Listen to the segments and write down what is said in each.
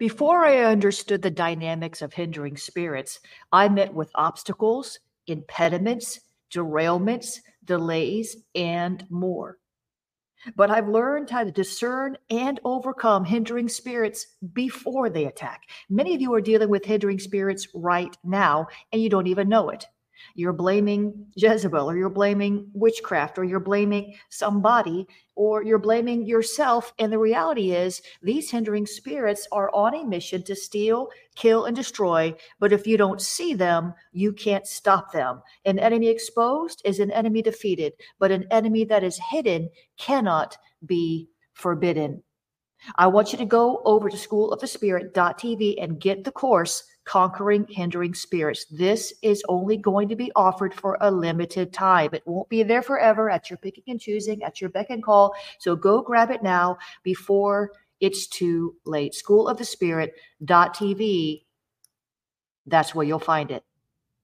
Before I understood the dynamics of hindering spirits, I met with obstacles, impediments, derailments, delays, and more. But I've learned how to discern and overcome hindering spirits before they attack. Many of you are dealing with hindering spirits right now, and you don't even know it. You're blaming Jezebel, or you're blaming witchcraft, or you're blaming somebody, or you're blaming yourself. And the reality is, these hindering spirits are on a mission to steal, kill, and destroy. But if you don't see them, you can't stop them. An enemy exposed is an enemy defeated, but an enemy that is hidden cannot be forbidden. I want you to go over to schoolofthespirit.tv and get the course, Conquering Hindering Spirits. This is only going to be offered for a limited time. It won't be there forever at your picking and choosing, at your beck and call. So go grab it now before it's too late. Schoolofthespirit.tv. That's where you'll find it.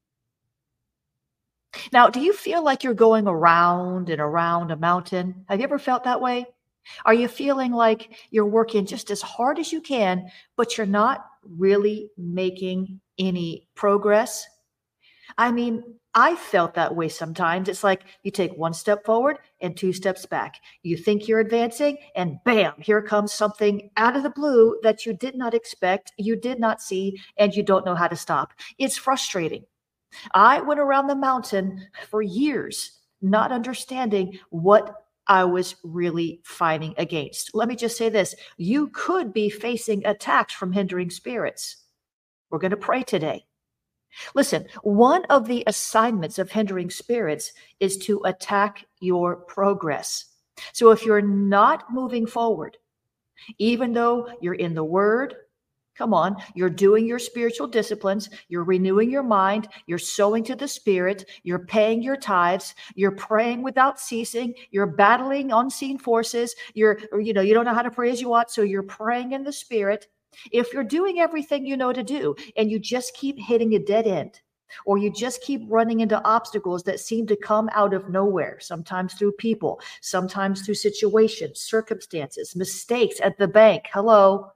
Now, do you feel like you're going around and around a mountain? Have you ever felt that way? Are you feeling like you're working just as hard as you can, but you're not really making any progress? I mean, I felt that way sometimes. It's like you take one step forward and two steps back. You think you're advancing, and bam, here comes something out of the blue that you did not expect, you did not see, and you don't know how to stop. It's frustrating. I went around the mountain for years, not understanding what I was really fighting against. Let me just say this. You could be facing attacks from hindering spirits. We're going to pray today. Listen, one of the assignments of hindering spirits is to attack your progress. So if you're not moving forward, even though you're in the Word, come on, you're doing your spiritual disciplines, you're renewing your mind, you're sowing to the Spirit, you're paying your tithes, you're praying without ceasing, you're battling unseen forces, you don't know how to pray as you ought, so you're praying in the Spirit. If you're doing everything you know to do and you just keep hitting a dead end, or you just keep running into obstacles that seem to come out of nowhere, sometimes through people, sometimes through situations, circumstances, mistakes at the bank, hello.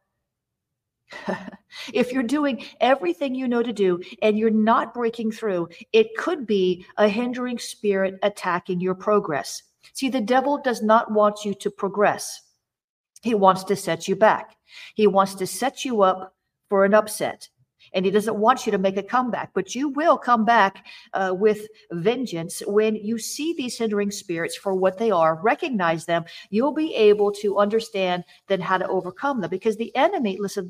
If you're doing everything you know to do and you're not breaking through, it could be a hindering spirit attacking your progress. See, the devil does not want you to progress. He wants to set you back. He wants to set you up for an upset. And he doesn't want you to make a comeback, but you will come back with vengeance when you see these hindering spirits for what they are, recognize them. You'll be able to understand then how to overcome them, because the enemy, listen.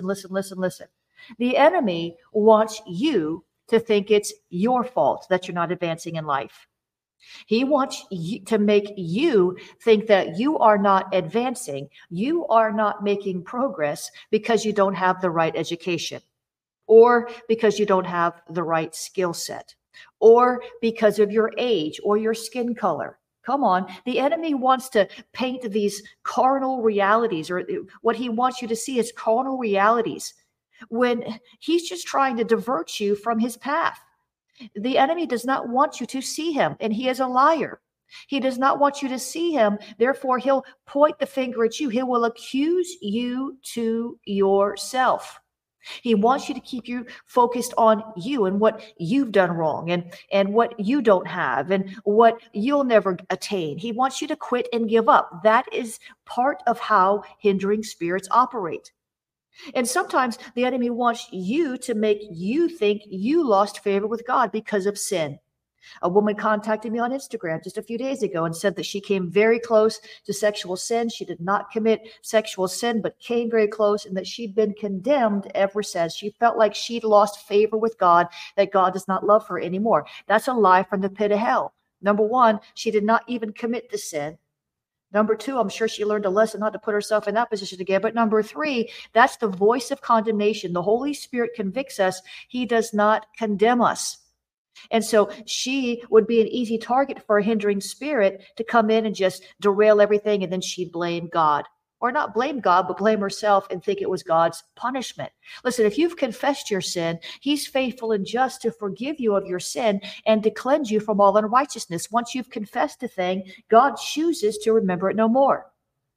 The enemy wants you to think it's your fault that you're not advancing in life. He wants to make you think that you are not advancing, you are not making progress because you don't have the right education, or because you don't have the right skill set, or because of your age or your skin color. Come on. The enemy wants to paint these carnal realities, or what he wants you to see is carnal realities, when he's just trying to divert you from his path. The enemy does not want you to see him, and he is a liar. He does not want you to see him. Therefore, he'll point the finger at you. He will accuse you to yourself. He wants you to keep you focused on you and what you've done wrong, and what you don't have, and what you'll never attain. He wants you to quit and give up. That is part of how hindering spirits operate. And sometimes the enemy wants you to make you think you lost favor with God because of sin. A woman contacted me on Instagram just a few days ago and said that she came very close to sexual sin. She did not commit sexual sin, but came very close, and that she'd been condemned ever since. She felt like she'd lost favor with God, that God does not love her anymore. That's a lie from the pit of hell. Number one, she did not even commit the sin. Number two, I'm sure she learned a lesson not to put herself in that position again. But number three, that's the voice of condemnation. The Holy Spirit convicts us. He does not condemn us. And so she would be an easy target for a hindering spirit to come in and just derail everything. And then she'd blame God, or not blame God, but blame herself and think it was God's punishment. Listen, if you've confessed your sin, he's faithful and just to forgive you of your sin and to cleanse you from all unrighteousness. Once you've confessed a thing, God chooses to remember it no more.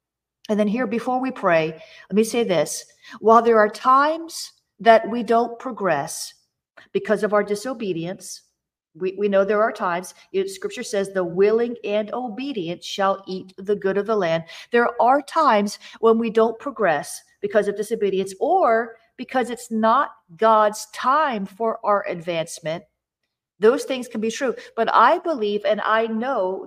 And then here, before we pray, let me say this. While there are times that we don't progress because of our disobedience, we know there are times, scripture says, the willing and obedient shall eat the good of the land. There are times when we don't progress because of disobedience or because it's not God's time for our advancement. Those things can be true. But I believe, and I know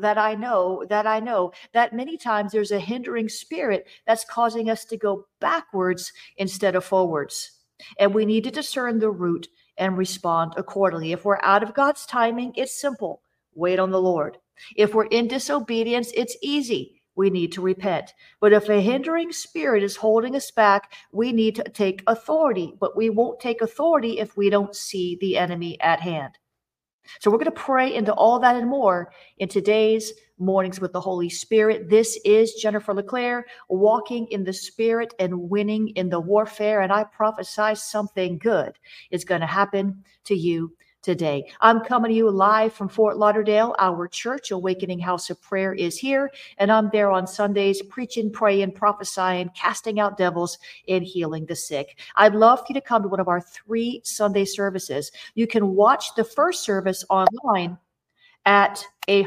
that many times there's a hindering spirit that's causing us to go backwards instead of forwards. And we need to discern the root and respond accordingly. If we're out of God's timing, it's simple. Wait on the Lord. If we're in disobedience, it's easy. We need to repent. But if a hindering spirit is holding us back, we need to take authority. But we won't take authority if we don't see the enemy at hand. So we're going to pray into all that and more in today's Mornings with the Holy Spirit. This is Jennifer LeClaire, walking in the Spirit and winning in the warfare. And I prophesy something good is going to happen to you today. I'm coming to you live from Fort Lauderdale. Our church, Awakening House of Prayer, is here. And I'm there on Sundays, preaching, praying, prophesying, casting out devils, and healing the sick. I'd love for you to come to one of our 3 Sunday services. You can watch the first service online at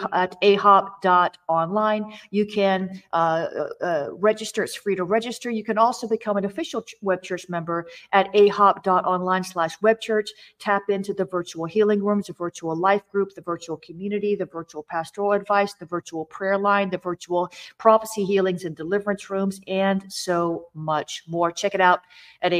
ahop.online. You can register. It's free to register. You can also become an official web church member at ahop.online/webchurch. Tap into the virtual healing rooms, the virtual life group, the virtual community, the virtual pastoral advice, the virtual prayer line, the virtual prophecy healings and deliverance rooms, and so much more. Check it out at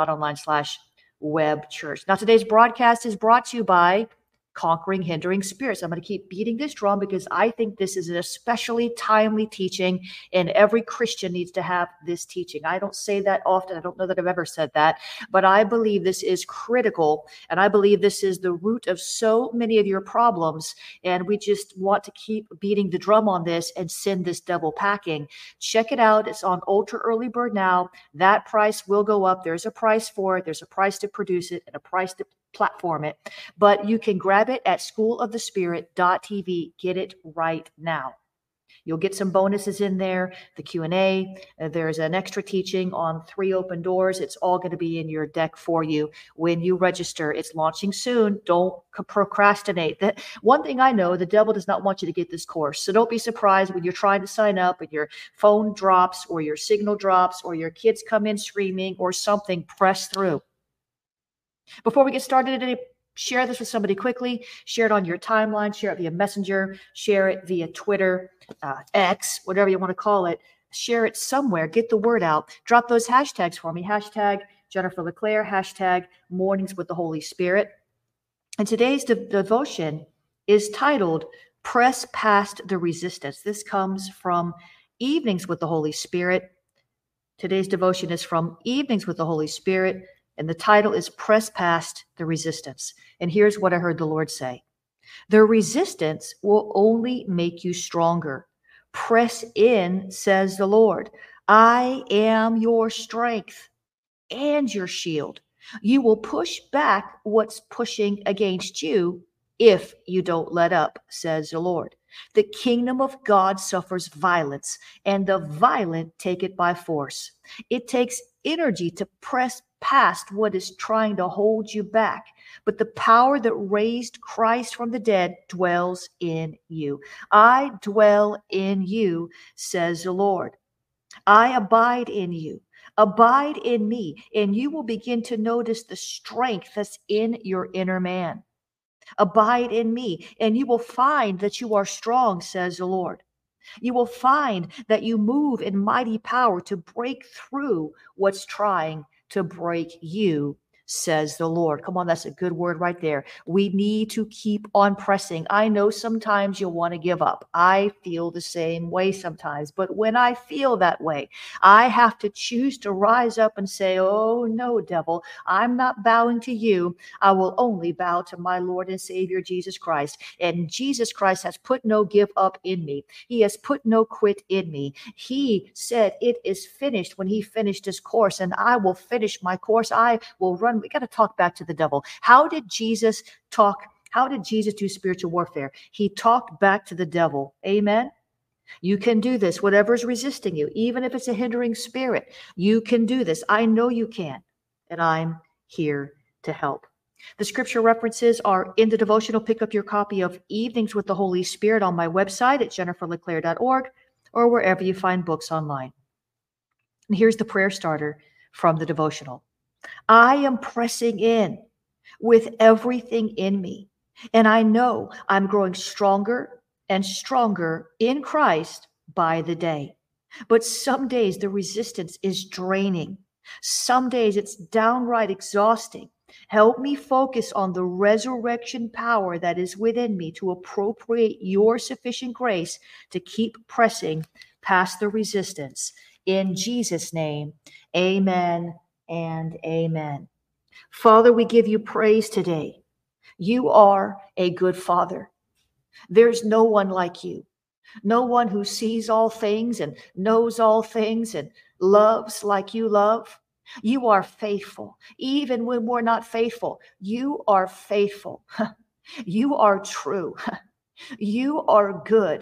ahop.online/webchurch. Now, today's broadcast is brought to you by Conquering Hindering Spirits. I'm going to keep beating this drum because I think this is an especially timely teaching, and every Christian needs to have this teaching. I don't say that often. I don't know that I've ever said that, but I believe this is critical, and I believe this is the root of so many of your problems, and we just want to keep beating the drum on this and send this devil packing. Check it out. It's on ultra early bird now. That price will go up. There's a price for it. There's a price to produce it and a price to platform it, but you can grab it at schoolofthespirit.tv. Get it right now. You'll get some bonuses in there, the Q&A. There's an extra teaching on 3 open doors. It's all going to be in your deck for you when you register. It's launching soon. Don't procrastinate. That one thing I know, the devil does not want you to get this course. So don't be surprised when you're trying to sign up and your phone drops or your signal drops or your kids come in screaming or something. Press through. Before we get started today, share this with somebody quickly. Share it on your timeline. Share it via Messenger. Share it via Twitter, X, whatever you want to call it. Share it somewhere. Get the word out. Drop those hashtags for me. Hashtag Jennifer LeClaire. Hashtag Mornings with the Holy Spirit. And today's devotion is titled Press Past the Resistance. This comes from Evenings with the Holy Spirit. Today's devotion is from Evenings with the Holy Spirit. And the title is Press Past the Resistance. And here's what I heard the Lord say. The resistance will only make you stronger. Press in, says the Lord. I am your strength and your shield. You will push back what's pushing against you if you don't let up, says the Lord. The kingdom of God suffers violence, and the violent take it by force. It takes energy to press past what is trying to hold you back, but the power that raised Christ from the dead dwells in you. I dwell in you, says the Lord. I abide in you. Abide in me, and you will begin to notice the strength that's in your inner man. Abide in me, and you will find that you are strong, says the Lord. You will find that you move in mighty power to break through what's trying to break you, says the Lord. Come on, that's a good word right there. We need to keep on pressing. I know sometimes you'll want to give up. I feel the same way sometimes. But when I feel that way, I have to choose to rise up and say, oh, no, devil, I'm not bowing to you. I will only bow to my Lord and Savior, Jesus Christ. And Jesus Christ has put no give up in me. He has put no quit in me. He said it is finished when he finished his course, and I will finish my course. I will run. We got to talk back to the devil. How did Jesus talk? How did Jesus do spiritual warfare? He talked back to the devil. Amen. You can do this. Whatever's resisting you, even if it's a hindering spirit, you can do this. I know you can, and I'm here to help. The scripture references are in the devotional. Pick up your copy of Evenings with the Holy Spirit on my website at jenniferleclaire.org or wherever you find books online. And here's the prayer starter from the devotional. I am pressing in with everything in me, and I know I'm growing stronger and stronger in Christ by the day. But some days the resistance is draining. Some days it's downright exhausting. Help me focus on the resurrection power that is within me to appropriate your sufficient grace to keep pressing past the resistance. In Jesus' name, amen and amen. Father, we give you praise today. You are a good Father. There's no one like you. No one who sees all things and knows all things and loves like you love. You are faithful. Even when we're not faithful, you are faithful. You are true. You are good.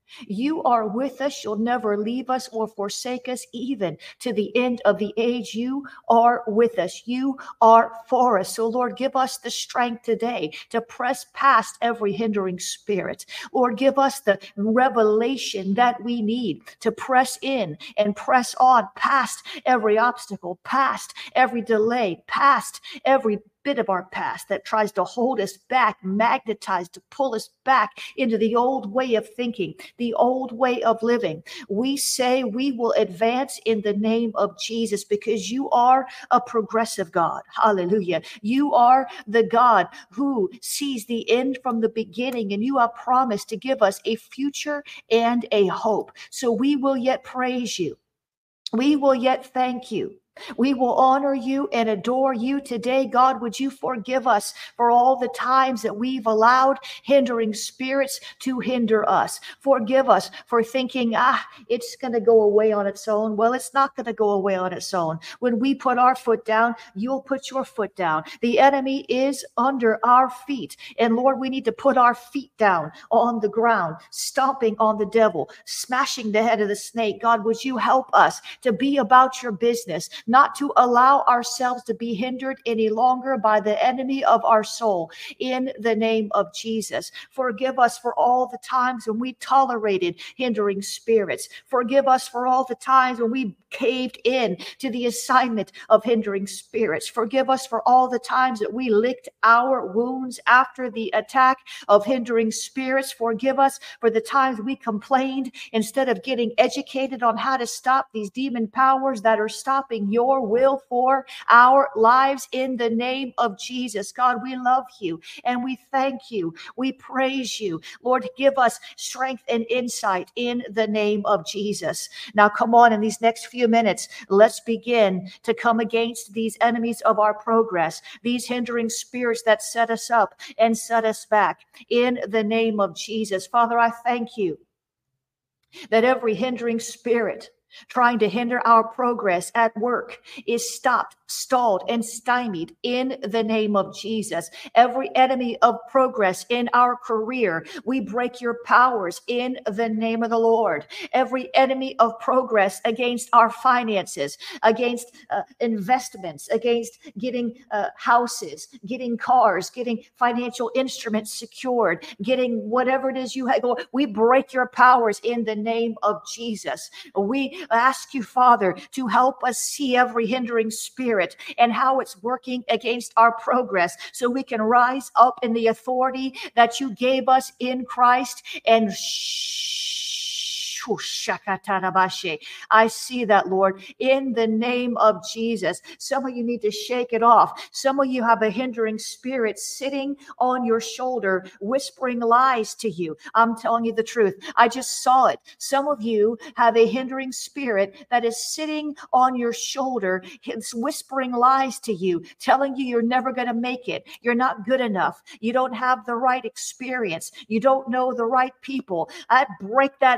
You are with us. You'll never leave us or forsake us, even to the end of the age. You are with us. You are for us. So, Lord, give us the strength today to press past every hindering spirit. Lord, give us the revelation that we need to press in and press on past every obstacle, past every delay, past every bit of our past that tries to hold us back, magnetized to pull us back into the old way of thinking, the old way of living. We say we will advance in the name of Jesus because you are a progressive God. Hallelujah. You are the God who sees the end from the beginning, and you have promised to give us a future and a hope. So we will yet praise you. We will yet thank you. We will honor you and adore you today. God, would you forgive us for all the times that we've allowed hindering spirits to hinder us? Forgive us for thinking, it's going to go away on its own. Well, it's not going to go away on its own. When we put our foot down, you'll put your foot down. The enemy is under our feet. And Lord, we need to put our feet down on the ground, stomping on the devil, smashing the head of the snake. God, would you help us to be about your business, not to allow ourselves to be hindered any longer by the enemy of our soul, in the name of Jesus. Forgive us for all the times when we tolerated hindering spirits. Forgive us for all the times when we caved in to the assignment of hindering spirits. Forgive us for all the times that we licked our wounds after the attack of hindering spirits. Forgive us for the times we complained instead of getting educated on how to stop these demon powers that are stopping your will for our lives, in the name of Jesus. God, we love you and we thank you. We praise you. Lord, give us strength and insight in the name of Jesus. Now, come on, in these next few minutes, let's begin to come against these enemies of our progress, these hindering spirits that set us up and set us back, in the name of Jesus. Father, I thank you that every hindering spirit trying to hinder our progress at work is stopped, stalled, and stymied in the name of Jesus. Every enemy of progress in our career, we break your powers in the name of the Lord. Every enemy of progress against our finances, against investments, against getting houses, getting cars, getting financial instruments secured, getting whatever it is you have, we break your powers in the name of Jesus. We ask you, Father, to help us see every hindering spirit and how it's working against our progress, so we can rise up in the authority that you gave us in Christ and I see that, Lord, in the name of Jesus. Some of you need to shake it off. Some of you have a hindering spirit sitting on your shoulder, whispering lies to you. I'm telling you the truth. I just saw it. Some of you have a hindering spirit that is sitting on your shoulder. It's whispering lies to you, telling you you're never going to make it. You're not good enough. You don't have the right experience. You don't know the right people. I break that voice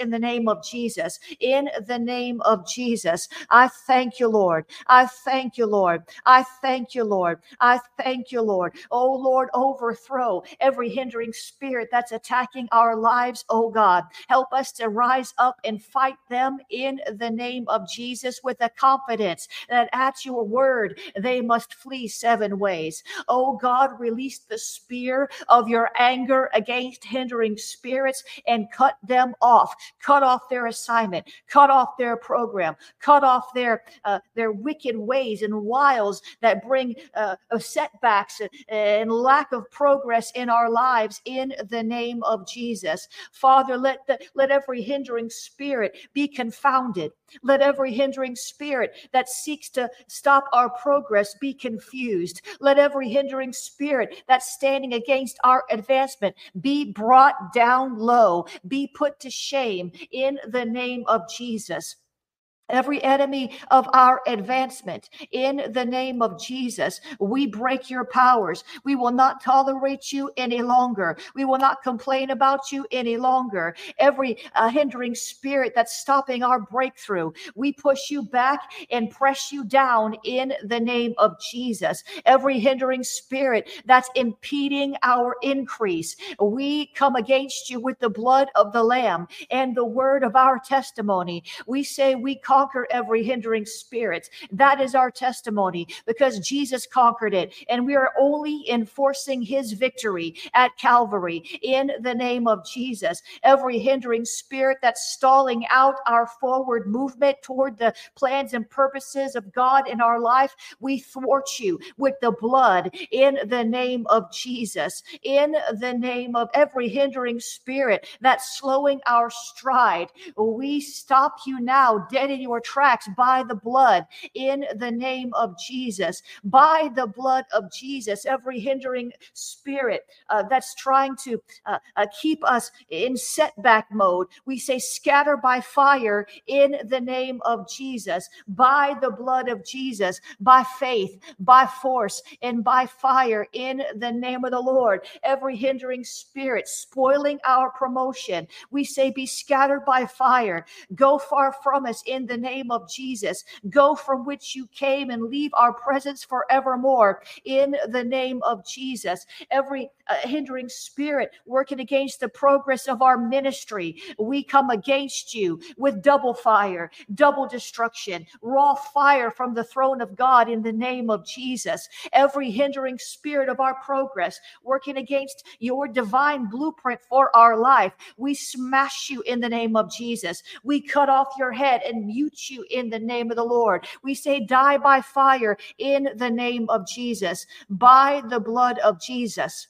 in the name of Jesus. In the name of Jesus. I thank you, Lord. I thank you, Lord. I thank you, Lord. I thank you, Lord. Oh, Lord, overthrow every hindering spirit that's attacking our lives, oh God. Help us to rise up and fight them in the name of Jesus with a confidence that at your word they must flee 7 ways. Oh God, release the spear of your anger against hindering spirits and cut them off. Cut off their assignment. Cut off their program. Cut off their wicked ways and wiles that bring setbacks and lack of progress in our lives in the name of Jesus. Father, let every hindering spirit be confounded. Let every hindering spirit that seeks to stop our progress be confused. Let every hindering spirit that's standing against our advancement be brought down low, be put to shame in the name of Jesus. Every enemy of our advancement, in the name of Jesus, we break your powers. We will not tolerate you any longer. We will not complain about you any longer. Every hindering spirit that's stopping our breakthrough, we push you back and press you down in the name of Jesus. Every hindering spirit that's impeding our increase, we come against you with the blood of the Lamb and the word of our testimony. We say we conquer every hindering spirit. That is our testimony because Jesus conquered it, and we are only enforcing his victory at Calvary in the name of Jesus. Every hindering spirit that's stalling out our forward movement toward the plans and purposes of God in our life, we thwart you with the blood in the name of Jesus. In the name of every hindering spirit that's slowing our stride, we stop you now dead in your tracks by the blood in the name of Jesus. By the blood of Jesus, every hindering spirit that's trying to keep us in setback mode, we say scatter by fire in the name of Jesus. By the blood of Jesus, by faith, by force, and by fire in the name of the Lord. Every hindering spirit spoiling our promotion, we say be scattered by fire. Go far from us in the name of Jesus. Go from which you came and leave our presence forevermore in the name of Jesus. Every hindering spirit working against the progress of our ministry, we come against you with double fire, double destruction, raw fire from the throne of God in the name of Jesus. Every hindering spirit of our progress working against your divine blueprint for our life, we smash you in the name of Jesus. We cut off your head and mute you in the name of the Lord. We say die by fire in the name of Jesus, by the blood of Jesus.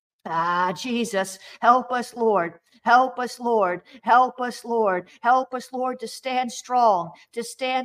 Jesus, help us, Lord. Help us, Lord. Help us, Lord. Help us, Lord, to stand strong, to stay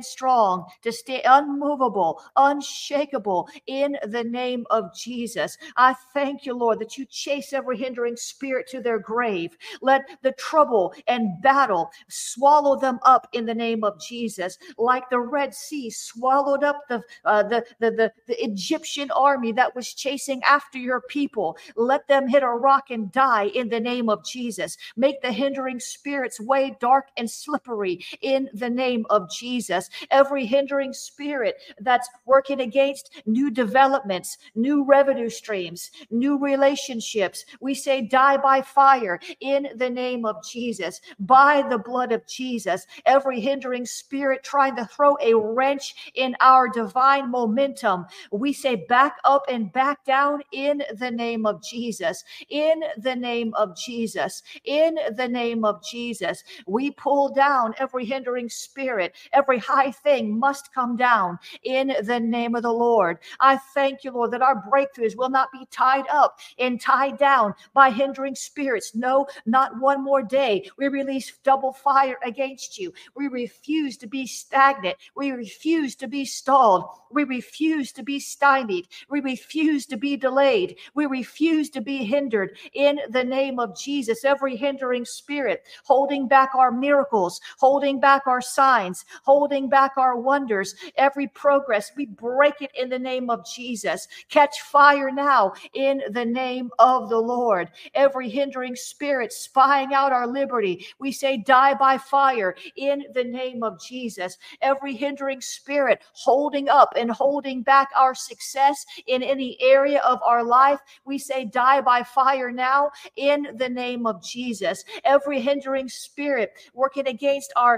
unmovable, unshakable in the name of Jesus. I thank you, Lord, that you chase every hindering spirit to their grave. Let the trouble and battle swallow them up in the name of Jesus, like the Red Sea swallowed up the Egyptian army that was chasing after your people. Let them hit a rock and die in the name of Jesus. Make the hindering spirits way dark and slippery in the name of Jesus. Every hindering spirit that's working against new developments, new revenue streams, new relationships, we say die by fire in the name of Jesus, by the blood of Jesus. Every hindering spirit trying to throw a wrench in our divine momentum, we say back up and back down in the name of Jesus. In the name of Jesus. In the name of Jesus, we pull down every hindering spirit. Every high thing must come down in the name of the Lord. I thank you, Lord, that our breakthroughs will not be tied up and tied down by hindering spirits. No, not one more day. We release double fire against you. We refuse to be stagnant. We refuse to be stalled. We refuse to be stymied. We refuse to be delayed. We refuse to be hindered in the name of Jesus. Every hindering spirit holding back our miracles, holding back our signs, holding back our wonders, every progress, we break it in the name of Jesus. Catch fire now in the name of the Lord. Every hindering spirit spying out our liberty, we say die by fire in the name of Jesus. Every hindering spirit holding up and holding back our success in any area of our life, we say die by fire now in the name of Jesus. Every hindering spirit working against our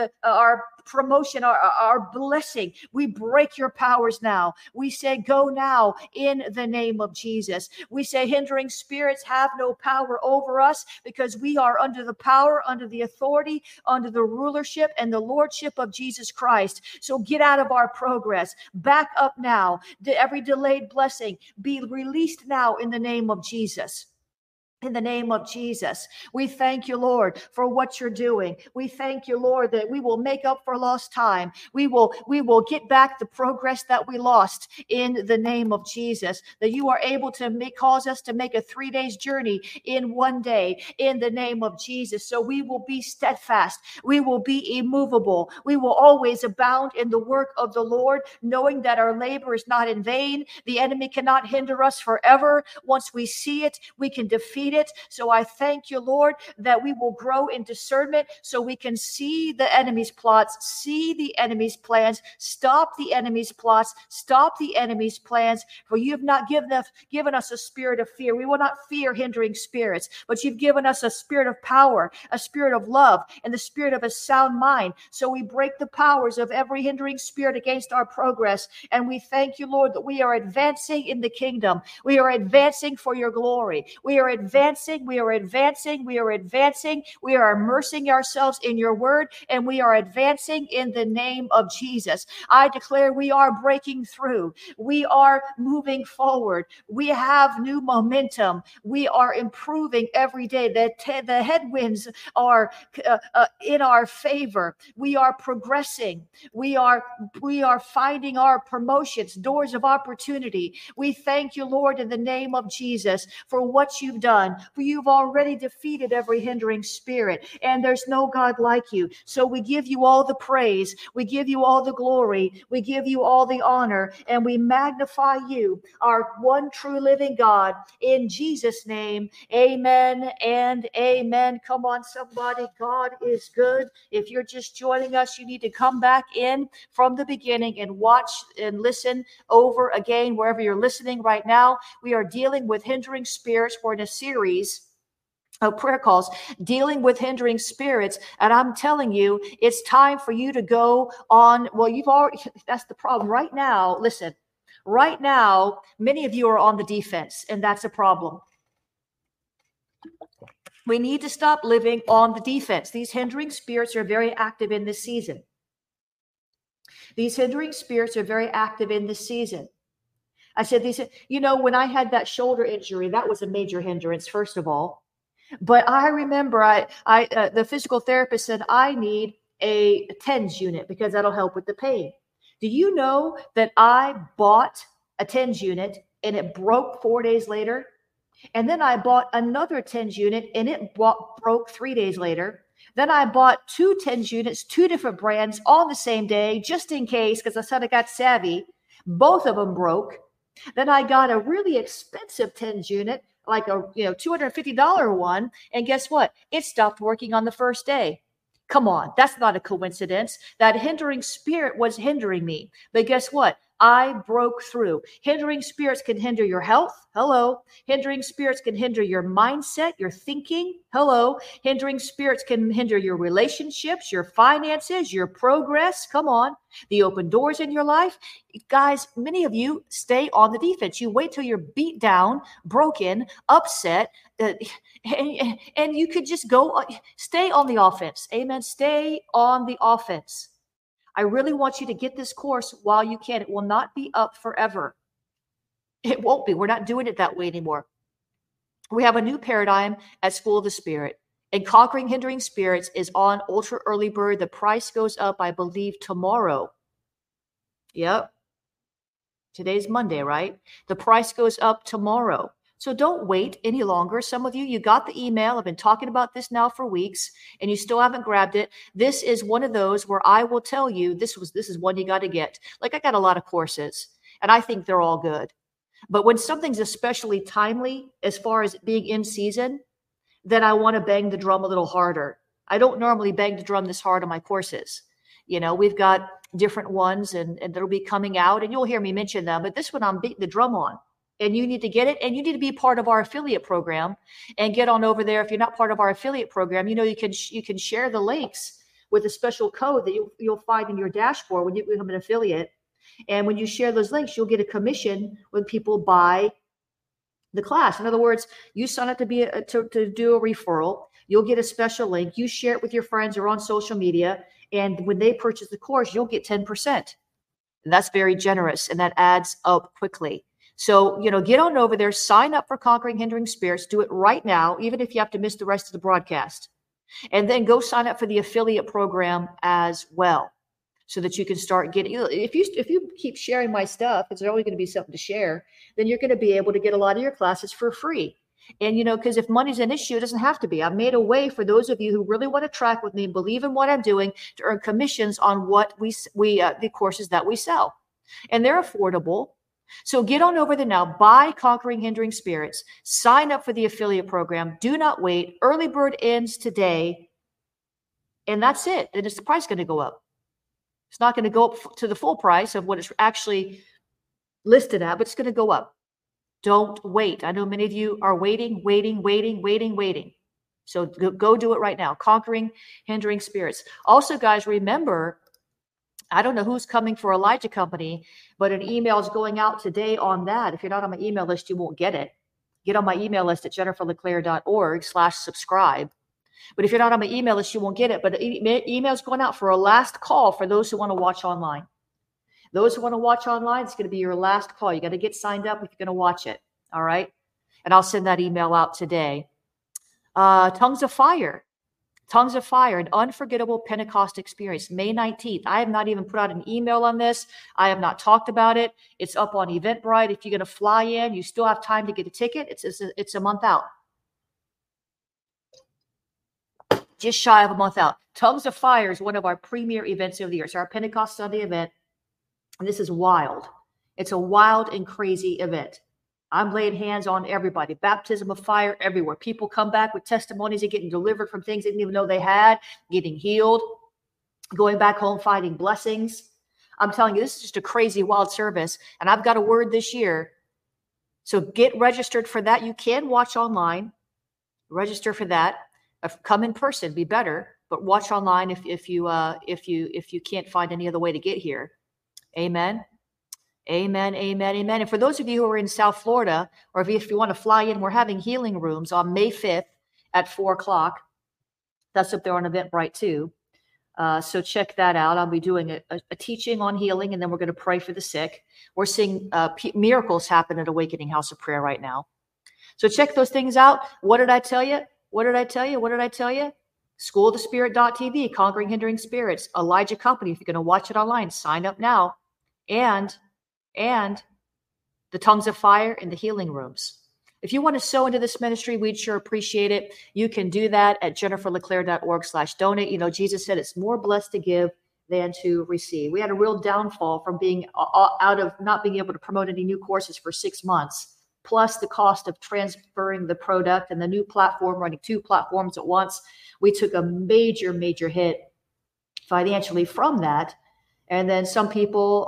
promotion, our blessing, we break your powers now. We say go now in the name of Jesus. We say hindering spirits have no power over us because we are under the power, under the authority, under the rulership and the lordship of Jesus Christ. So get out of our progress. Back up now. Every delayed blessing be released now in the name of Jesus. In the name of Jesus, we thank you, Lord, for what you're doing. We thank you, Lord, that we will make up for lost time. We will get back the progress that we lost in the name of Jesus, that you are able to cause us to make a 3 days journey in one day in the name of Jesus. So we will be steadfast. We will be immovable. We will always abound in the work of the Lord, knowing that our labor is not in vain. The enemy cannot hinder us forever. Once we see it, we can defeat it. So I thank you, Lord, that we will grow in discernment so we can see the enemy's plots, see the enemy's plans, stop the enemy's plots, stop the enemy's plans. For you have not given us a spirit of fear. We will not fear hindering spirits, but you've given us a spirit of power, a spirit of love, and the spirit of a sound mind. So we break the powers of every hindering spirit against our progress. And we thank you, Lord, that we are advancing in the kingdom. We are advancing for your glory. We are advancing. We are advancing. We are advancing. We are immersing ourselves in your word, and we are advancing in the name of Jesus. I declare we are breaking through. We are moving forward. We have new momentum. We are improving every day. The headwinds are in our favor. We are progressing. We are finding our promotions, doors of opportunity. We thank you, Lord, in the name of Jesus for what you've done. For you've already defeated every hindering spirit, and there's no God like you. So we give you all the praise. We give you all the glory. We give you all the honor, and we magnify you, our one true living God. In Jesus' name, amen and amen. Come on, somebody. God is good. If you're just joining us, you need to come back in from the beginning and watch and listen over again wherever you're listening right now. We are dealing with hindering spirits. We're in a series of prayer calls dealing with hindering spirits, and I'm telling you, it's time for you to go on. Well, you've already, that's the problem right now. Listen, right now many of you are on the defense, and that's a problem. We need to stop living on the defense. These hindering spirits are very active in this season. These hindering spirits are very active in this season. I said, when I had that shoulder injury, that was a major hindrance, first of all. But I remember the physical therapist said, I need a TENS unit because that'll help with the pain. Do you know that I bought a TENS unit and it broke 4 days later? And then I bought another TENS unit and it broke 3 days later. Then I bought 2 TENS units, 2 different brands on the same day, just in case, because I said I got savvy. Both of them broke. Then I got a really expensive TENS unit, like a $250 one. And guess what? It stopped working on the first day. Come on, that's not a coincidence. That hindering spirit was hindering me. But guess what? I broke through. Hindering spirits can hinder your health. Hello. Hindering spirits can hinder your mindset, your thinking. Hello. Hindering spirits can hinder your relationships, your finances, your progress. Come on. The open doors in your life. Guys, many of you stay on the defense. You wait till you're beat down, broken, upset, and you could just stay on the offense. Amen. Stay on the offense. I really want you to get this course while you can. It will not be up forever. It won't be. We're not doing it that way anymore. We have a new paradigm at School of the Spirit. And Conquering Hindering Spirits is on Ultra Early Bird. The price goes up, I believe, tomorrow. Yep. Today's Monday, right? The price goes up tomorrow. So don't wait any longer. Some of you, you got the email. I've been talking about this now for weeks and you still haven't grabbed it. This is one of those where I will tell you this is one you got to get. Like I got a lot of courses and I think they're all good. But when something's especially timely as far as being in season, then I want to bang the drum a little harder. I don't normally bang the drum this hard on my courses. You know, we've got different ones and that'll be coming out and you'll hear me mention them, but this one I'm beating the drum on. And you need to get it, and you need to be part of our affiliate program and get on over there. If you're not part of our affiliate program, you know, you can share the links with a special code that you'll find in your dashboard when you become an affiliate. And when you share those links, you'll get a commission when people buy the class. In other words, you sign up to do a referral, you'll get a special link, you share it with your friends or on social media, and when they purchase the course, you'll get 10%. And that's very generous, and that adds up quickly. So, you know, get on over there, sign up for Conquering Hindering Spirits, do it right now, even if you have to miss the rest of the broadcast. And then go sign up for the affiliate program as well, so that you can start getting, if you keep sharing my stuff, because there's always going to be something to share, then you're going to be able to get a lot of your classes for free. And, you know, because if money's an issue, it doesn't have to be. I've made a way for those of you who really want to track with me and believe in what I'm doing to earn commissions on what the courses that we sell. And they're affordable. So get on over there now, buy Conquering Hindering Spirits, sign up for the affiliate program. Do not wait. Early bird ends today. And that's it. And the price going to go up. It's not going to go up to the full price of what it's actually listed at, but it's going to go up. Don't wait. I know many of you are waiting. So go do it right now. Conquering Hindering Spirits. Also, guys, remember, I don't know who's coming for Elijah Company, but an email is going out today on that. If you're not on my email list, you won't get it. Get on my email list at jenniferleclaire.org/subscribe. But if you're not on my email list, you won't get it. But email is going out for a last call for those who want to watch online. Those who want to watch online, it's going to be your last call. You got to get signed up if you're going to watch it. All right. And I'll send that email out today. Tongues of Fire, an unforgettable Pentecost experience, May 19th. I have not even put out an email on this. I have not talked about it. It's up on Eventbrite. If you're going to fly in, you still have time to get a ticket. It's a month out. Just shy of a month out. Tongues of Fire is one of our premier events of the year. It's our Pentecost Sunday event. And this is wild. It's a wild and crazy event. I'm laying hands on everybody. Baptism of fire everywhere. People come back with testimonies of getting delivered from things they didn't even know they had, getting healed, going back home, finding blessings. I'm telling you, this is just a crazy, wild service. And I've got a word this year. So get registered for that. You can watch online. Register for that. Come in person, be better. But watch online if you can't find any other way to get here. Amen. Amen, amen, amen. And for those of you who are in South Florida, or if you want to fly in, we're having healing rooms on May 5th at 4:00. That's up there on Eventbrite too. So check that out. I'll be doing a teaching on healing, and then we're going to pray for the sick. We're seeing miracles happen at Awakening House of Prayer right now. So check those things out. What did I tell you? What did I tell you? What did I tell you? SchooloftheSpirit.tv, Conquering Hindering Spirits, Elijah Company. If you're going to watch it online, sign up now. And the Tongues of Fire in the healing rooms. If you want to sow into this ministry, we'd sure appreciate it. You can do that at jenniferleclaire.org/donate. You know, Jesus said it's more blessed to give than to receive. We had a real downfall from being out of not being able to promote any new courses for 6 months, plus the cost of transferring the product and the new platform, running 2 platforms at once. We took a major, major hit financially from that. And then some people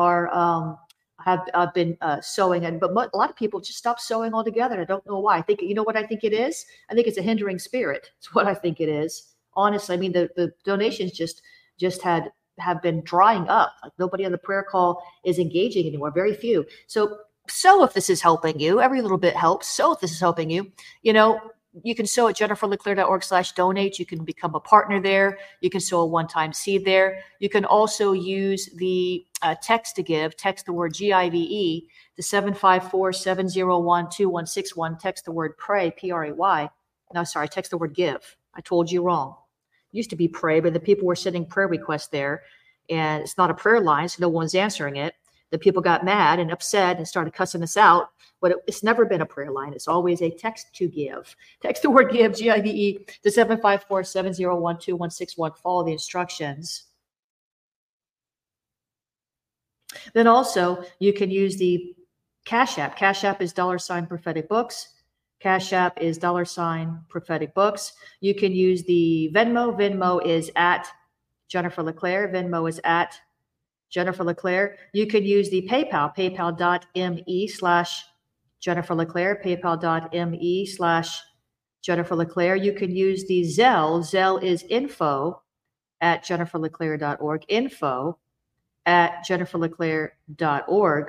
have been sowing, but a lot of people just stopped sowing altogether. I don't know why. I think, you know what I think it is? I think it's a hindering spirit. It's what I think it is. Honestly, I mean, the donations just have been drying up. Like nobody on the prayer call is engaging anymore. Very few. So if this is helping you, every little bit helps. So if this is helping you, you know, you can sow at jenniferleclaire.org/donate. You can become a partner there. You can sow a one-time seed there. You can also use the text to give. Text the word GIVE to 754-701-2161. Text the word pray, P-R-A-Y. No, sorry, text the word give. I told you wrong. It used to be pray, but the people were sending prayer requests there. And it's not a prayer line, so no one's answering it. The people got mad and upset and started cussing us out, but it's never been a prayer line. It's always a text to give. Text the word give, GIVE, to 754-701-2161. Follow the instructions. Then also, you can use the Cash App. Cash App is $ prophetic books. Cash App is $ prophetic books. You can use the Venmo. Venmo is at Jennifer LeClaire. Venmo is at Jennifer LeClaire. You can use the PayPal, paypal.me/Jennifer LeClaire, paypal.me/Jennifer LeClaire. You can use the Zelle. Zelle is info@jenniferleclaire.org, info@jenniferleclaire.org.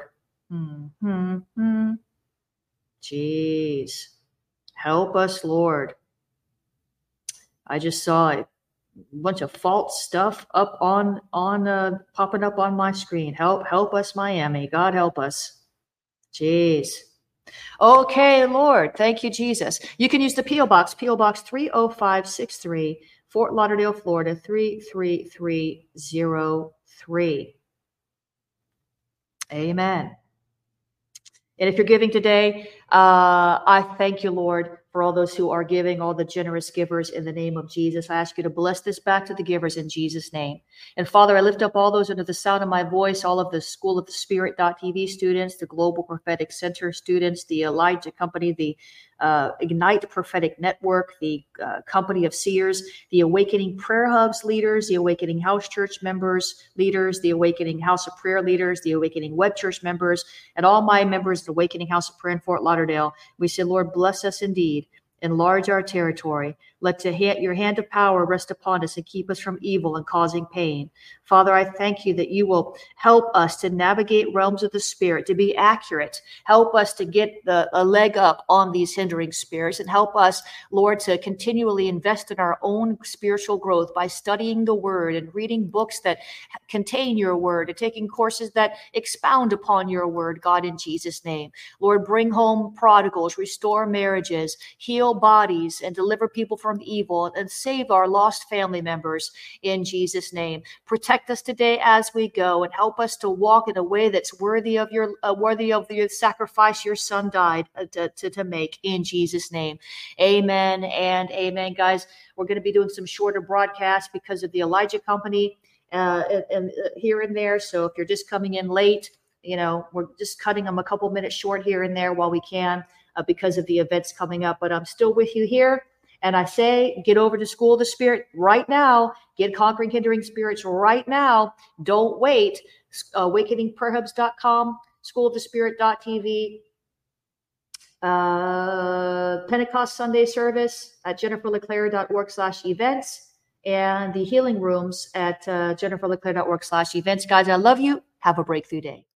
Jeez. Help us, Lord. I just saw a bunch of false stuff up on popping up on my screen. Help us, Miami. God help us. Jeez. Okay, Lord. Thank you, Jesus. You can use the P.O. Box 30563, Fort Lauderdale, Florida 33303. Amen. And if you're giving today, I thank you, Lord, for all those who are giving, all the generous givers in the name of Jesus. I ask you to bless this back to the givers in Jesus' name. And Father, I lift up all those under the sound of my voice, all of the School of the Spirit.tv students, the Global Prophetic Center students, the Elijah Company, the Ignite Prophetic Network, the Company of Seers, the Awakening Prayer Hubs leaders, the Awakening House Church members, leaders, the Awakening House of Prayer leaders, the Awakening Web Church members, and all my members of the Awakening House of Prayer in Fort Lauderdale. We say, Lord, bless us indeed. Enlarge our territory. Let your hand of power rest upon us and keep us from evil and causing pain. Father, I thank you that you will help us to navigate realms of the Spirit, to be accurate. Help us to get a leg up on these hindering spirits, and help us, Lord, to continually invest in our own spiritual growth by studying the Word and reading books that contain your Word and taking courses that expound upon your Word, God, in Jesus' name. Lord, bring home prodigals, restore marriages, heal bodies, and deliver people from evil, and save our lost family members in Jesus' name. Protect us today as we go, and help us to walk in a way that's worthy of your sacrifice your Son died to make, in Jesus' name. Amen and amen. Guys, we're going to be doing some shorter broadcasts because of the Elijah Company and here and there. So if you're just coming in late, we're just cutting them a couple minutes short here and there while we can, because of the events coming up. But I'm still with you here. And I say, get over to School of the Spirit right now. Get Conquering Hindering Spirits right now. Don't wait. AwakeningPrayerHubs.com, SchoolofTheSpirit.tv, Pentecost Sunday service at JenniferLeClaire.org/events, and the healing rooms at JenniferLeClaire.org/events. Guys, I love you. Have a breakthrough day.